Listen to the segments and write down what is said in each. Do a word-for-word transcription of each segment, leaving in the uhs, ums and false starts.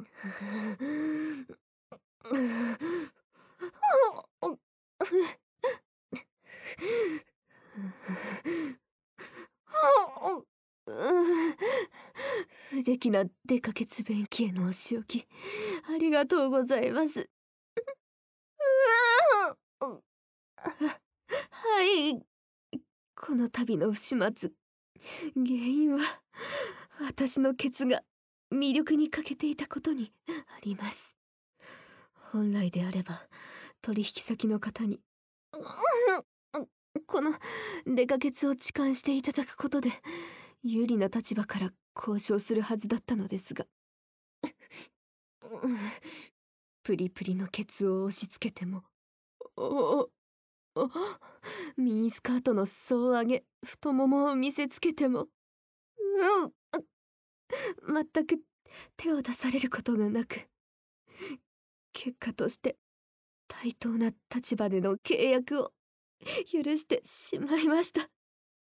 不出来なデカ血便器へのお仕置き、ありがとうございます。はい。この度の不始末、原因は私のケツが魅力に欠けていたことにあります。本来であれば取引先の方にこのデカケツを痴漢していただくことで有利な立場から交渉するはずだったのですが、プリプリのケツを押し付けても、おおミニスカートの裾を上げ太ももを見せつけても、うん全く手を出されることがなく、結果として対等な立場での契約を許してしまいました。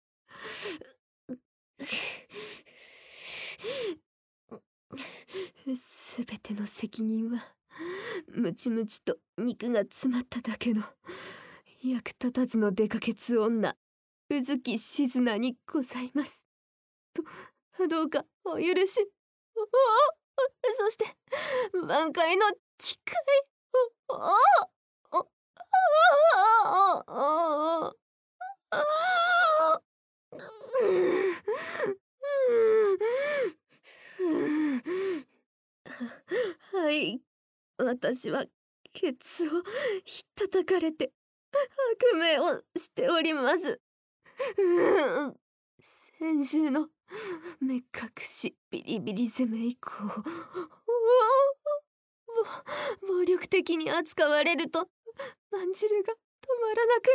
すべての責任はムチムチと肉が詰まっただけの役立たずのデカケツ女宇月静菜にございます。とどうかお許しを。そして挽回の機会を。はい、私はケツをひったたかれて悪夢をしております。先週の目隠しビリビリ攻め以降、暴力的に扱われるとまんじるが止まらなく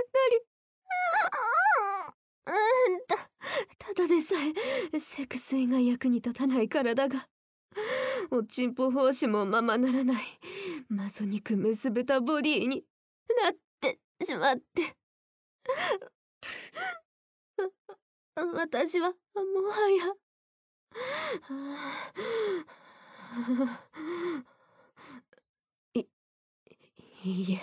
なり、たただでさえセクス以外役に立たない体がおちんぽ奉仕もままならないマゾ肉メス豚ボディになってしまって、私はもはやいいいえ、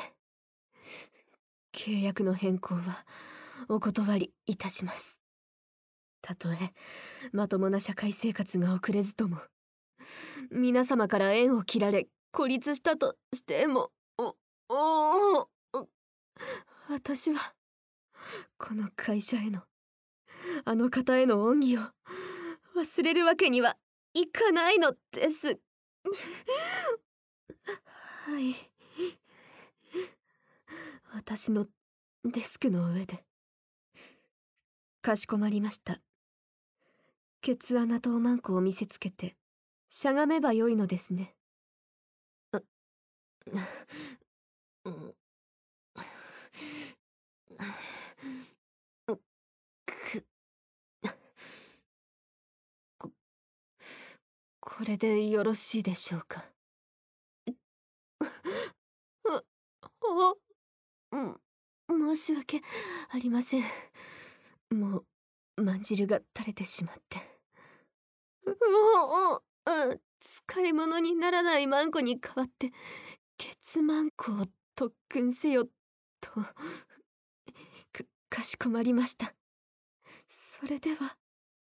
契約の変更はお断りいたします。たとえまともな社会生活が送れずとも、皆様から縁を切られ孤立したとしても、おお私はこの会社へのあの方への恩義を忘れるわけにはいかないのです。はい、私のデスクの上で。かしこまりました。ケツ穴とマンコを見せつけてしゃがめばよいのですね。ここれでよろしいでしょうか。申し訳ありません。もうまんじるが垂れてしまって。使い物にならないマンコに代わってケツマンコを特訓せよとか、かしこまりました。それでは。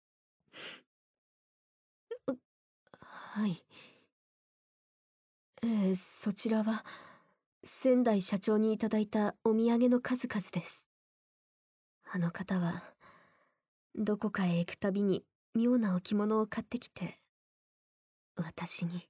はい、えー、そちらは仙台社長にいただいたお土産の数々です。あの方はどこかへ行くたびに妙な置物を買ってきて私に。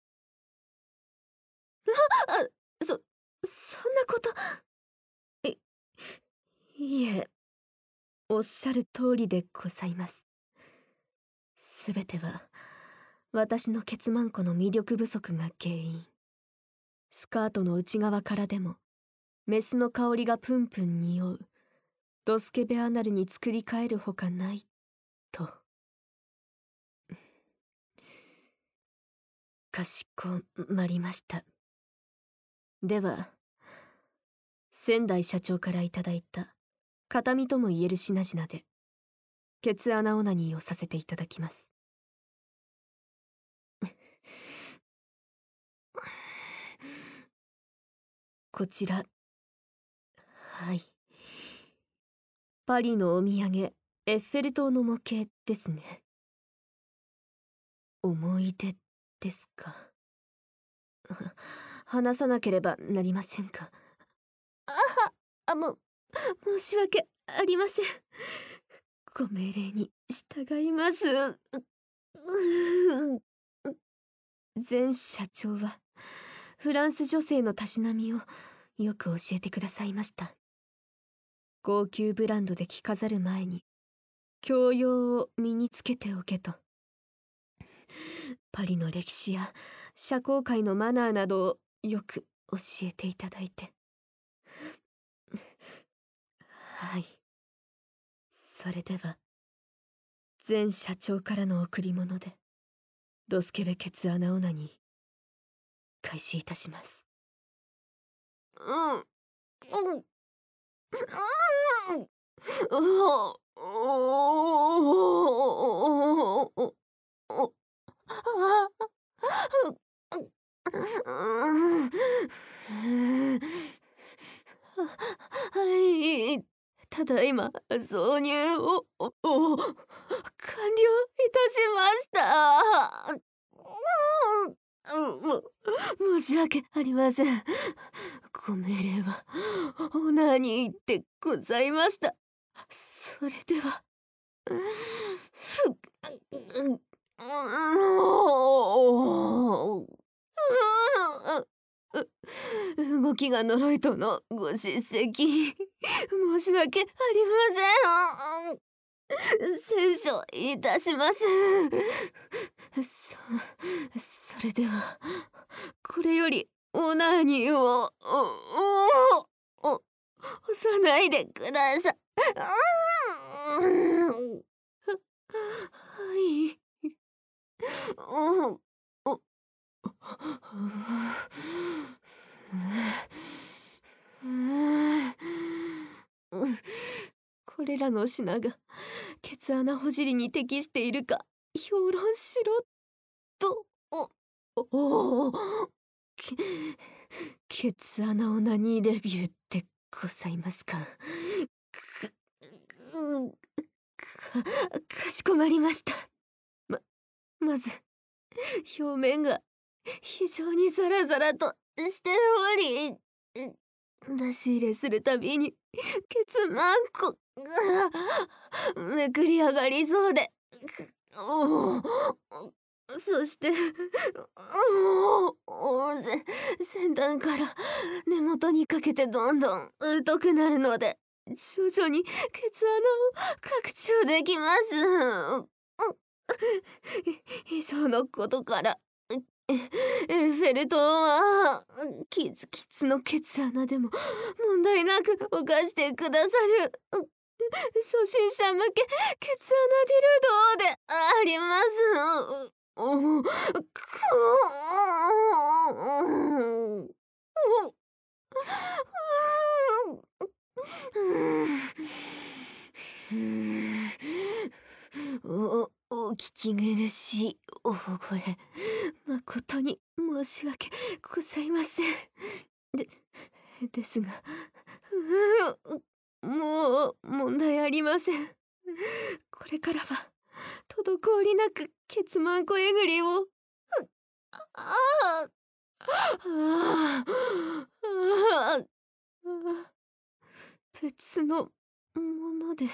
あそそんなこと。いいえ、おっしゃる通りでございます。すべては私のケツマンコの魅力不足が原因。スカートの内側からでもメスの香りがプンプン匂うドスケベアナルに作り変えるほかないと。かしこまりました。では仙台社長からいただいた形見とも言える品々でケツ穴オナニーをさせていただきます。 こちら。はい。パリのお土産、エッフェル塔の模型ですね。思い出ですか。話さなければなりませんか。あは、あ、も、申し訳ありません。ご命令に従います。前社長はフランス女性のたしなみをよく教えてくださいました。高級ブランドで着飾る前に教養を身につけておけと。パリの歴史や社交界のマナーなどをよく教えていただいて。はい。それでは前社長からの贈り物でドスケベケツ穴女に開始いたします。うん。うん。うん。おおおはい、ただいま挿入を完了いたしました。申し訳ありません。ご命令はオナニーでございました。それでは。動きが呪いとのご叱責申し訳ありません。選書いたします。そ、それではこれよりオナーニーを押さないでください。はい。おおこれらの品がケツ穴ほじりに適しているか評論しろと。おおケケツ穴オナニーレビューってございますか。か, かしこまりました。ままず表面が非常にザラザラとしており、出し入れするたびにケツマンコがめくり上がりそうで、そして先端から根元にかけてどんどん太くなるので徐々にケツ穴を拡張できます。以上のことからエッフェル塔はキツキツのケツ穴でも問題なく犯してくださる初心者向けケツ穴ディルドであります。おくおお聞き苦しい大声、誠に申し訳ございません。でですが、もう問題ありません。これからは滞りなくケツマンコえぐりを。ああああ別のもので、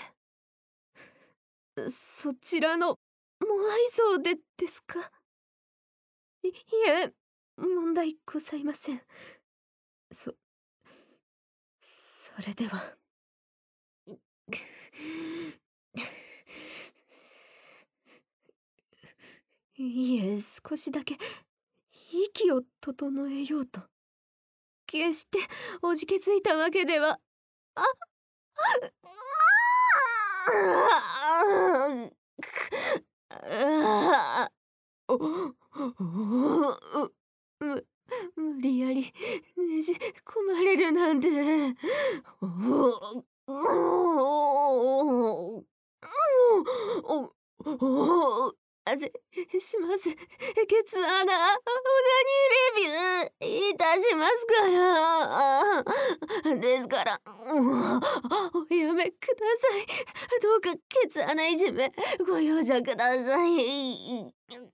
そちらのモアイ像でですか。いいえ、問題ございません。そそれでは。いいえ、少しだけ息を整えようと。決しておじけついたわけでは。ああむ無理やりねじ込まれるなんて。あじします。ケツ穴オナニーレビューいたしますから。ですからもうおやめください。どうかケツ穴いじめご容赦ください。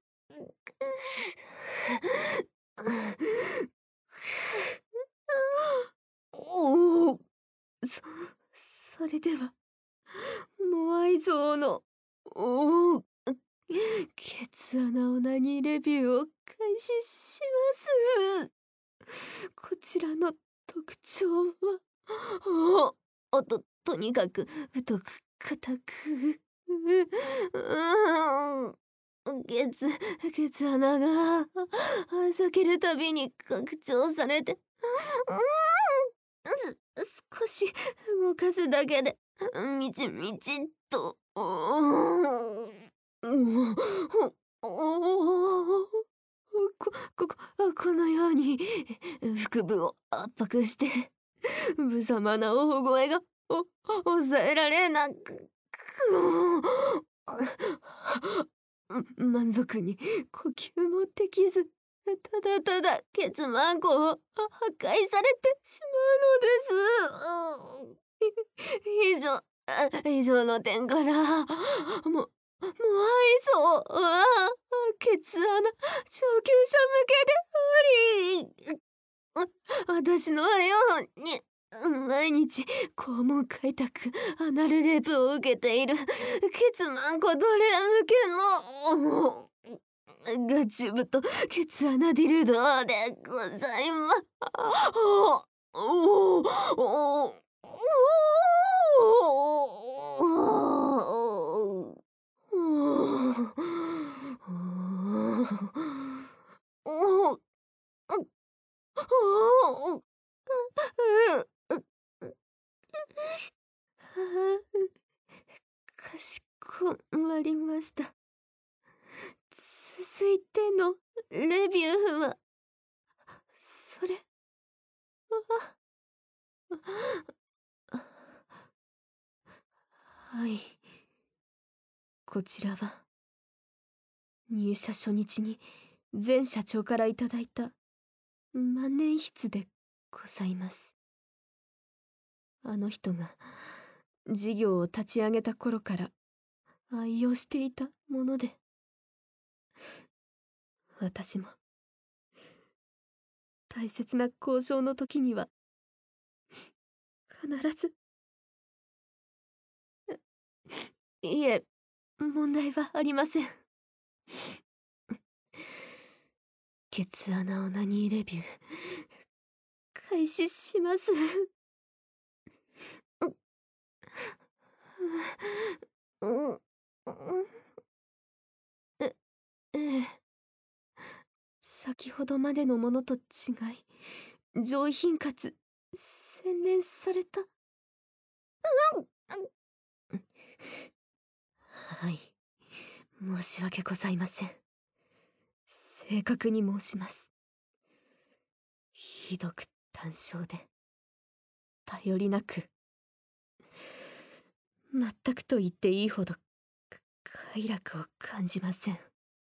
おお、そそれではモアイ像のおおケツ穴オナニーレビューを開始します。こちらの特徴はおおととにかく太く硬くうんケツケツ穴が裂けるたびに拡張されてす少し動かすだけでみちみちっとおおここここのように腹部を圧迫して無様な大声がお抑えられなく満足に呼吸もできずただただケツマンコを破壊されてしまうのです。以上以上の点からももう愛想はケツ穴上級者向けであり私のように毎日肛門開拓アナルレイプを受けているケツマンコドレ向けのガチブとケツ穴ディルドでございます。おおおおかしこまりました。続いてのレビューはそれははい、こちらは入社初日に前社長からいただいた万年筆でございます。あの人が事業を立ち上げた頃から愛用していたもので、私も大切な交渉の時には必ずいえ問題はありません。ケツ穴オナニーレビュー開始します。えええ先ほどまでのものと違い上品かつ洗練されたはい申し訳ございません。正確に申します。ひどく単調で頼りなく全くと言っていいほど快楽を感じません。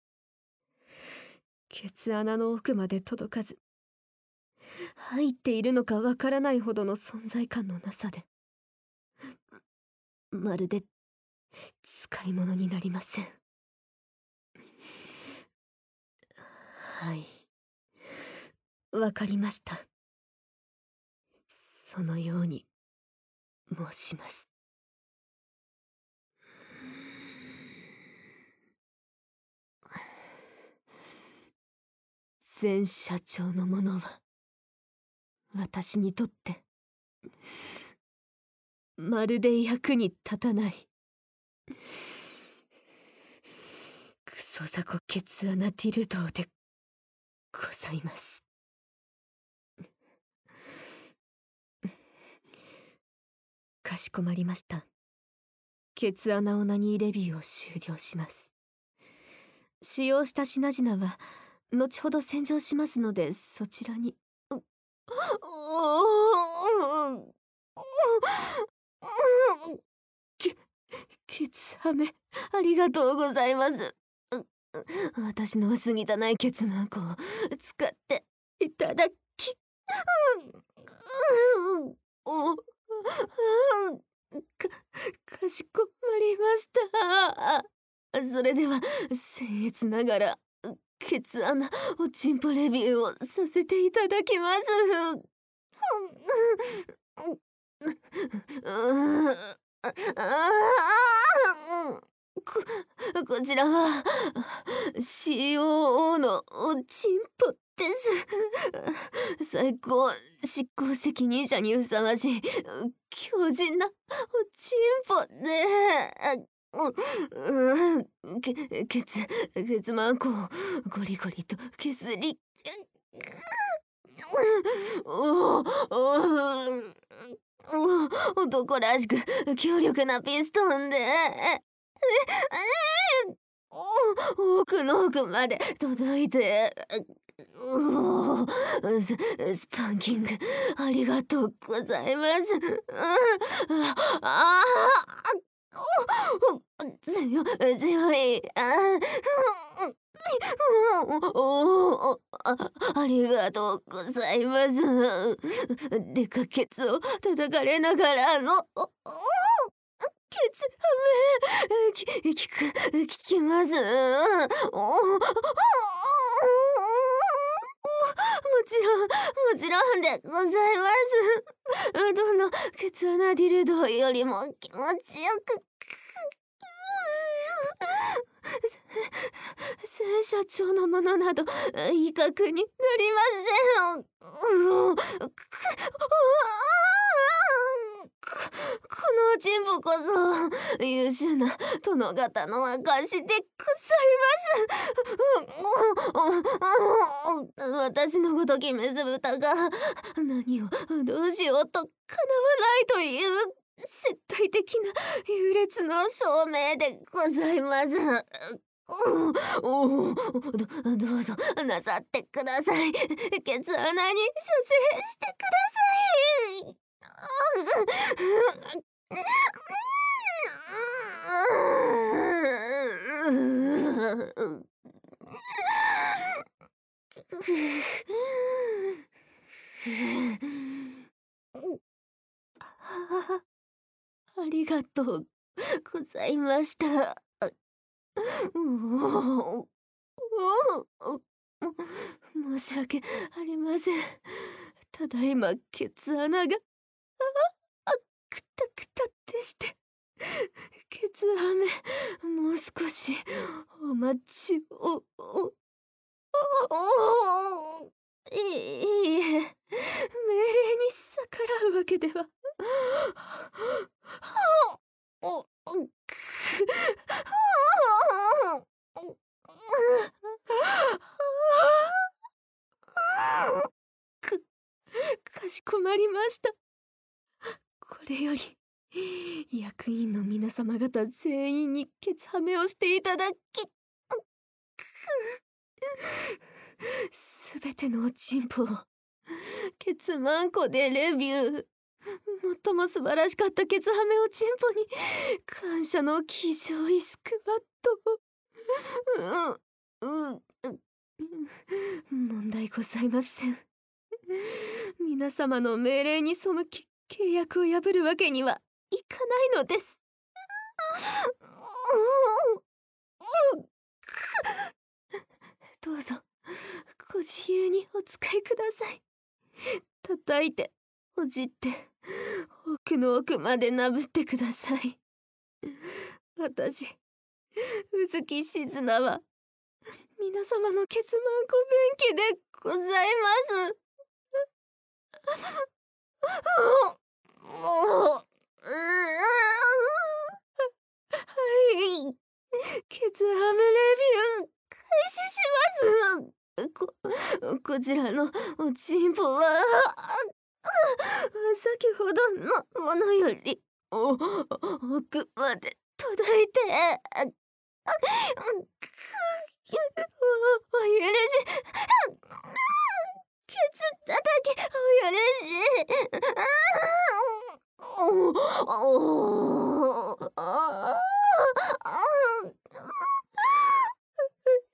ケツ穴の奥まで届かず入っているのかわからないほどの存在感のなさでまるで使い物になりません。はいわかりました。そのように申します。前社長のものは私にとってまるで役に立たないクソザコケツ穴ティルドーでございます。かしこまりました。ケツ穴オナニーレビューを終了します。使用した品々は後ほど洗浄しますのでそちらに。けケツハメありがとうございます。 私の薄汚いケツマンコを使っていただき、うんうん、お、うん、か、かしこまりました。それでは僭越ながらケツ穴おちんぽレビューをさせていただきます。こ、こちらは シーオーオー のおちんぽです。最高執行責任者にふさわしい強靭なおちんぽで、うん、け、ケツ、ケツマンコをゴリゴリと削り、おお、お、男らしく強力なピストンで、お、奥の奥まで届いて、おー、ス、スパンキングありがとうございます。ああ、お、強い、強い、あおお、あ、ありがとうございます。でかケツを叩かれながらの、お、お、ケツハメ、き、聞く、聞きます。お、もちろん、もちろんでございます。どのケツ穴ディルドよりも気持ちよく。せ社長のものなど威嚇になりません。こ、この人母こそ優秀な殿方の証でございます。私のごときメス豚が何をどうしようと叶わないという絶対的な優劣の証明でございます。おお、ど、どうぞなさってください。ケツ穴に射精してください。ありがとうございました。おお、申し訳ありません。ただいまケツ穴があ、あ、くたくたでして、ケツハメもう少しお待ちを。お、お、お、いいえ、命令に逆らうわけでは。お、お、く、く、かしこまりました。これより役員の皆様方全員にケツハメをしていただき、すべてのおちんぽをケツマンコでレビュー。最も素晴らしかったケツハメおちんぽに感謝の気丈いスクワット。うん、うん、問題ございません。皆様の命令に背き契約を破るわけにはいかないのです。どうぞご自由にお使いください。叩いてほじって奥の奥までなぶってください。私宇月静菜は皆様のケツマンコ便器でございます。はい、ケツハメレビュー開始します。こ、こちらのおちんぽは先ほどのものよりお奥まで届いて、お許し、ケツ叩きお許し。おお、ああ、